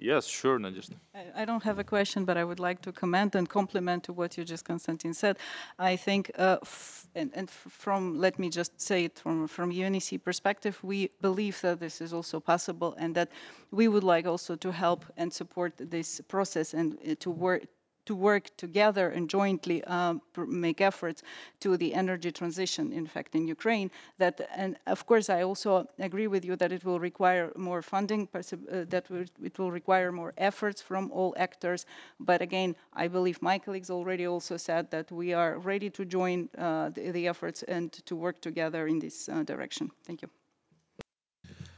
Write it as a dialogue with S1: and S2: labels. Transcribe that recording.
S1: Yes, sure, Nadezhda.
S2: I don't have a question, but I would like to comment and complement to what you just, Konstantin, said. I think, from, let me just say it from UNEC perspective, we believe that this is also possible and that we would like also to help and support this process and to work together and jointly make efforts to the energy transition, in fact, in Ukraine. That, and of course, I also agree with you that it will require more funding, it will require more efforts from all actors. But again, I believe my colleagues already also said that we are ready to join the efforts and to work together in this direction. Thank you.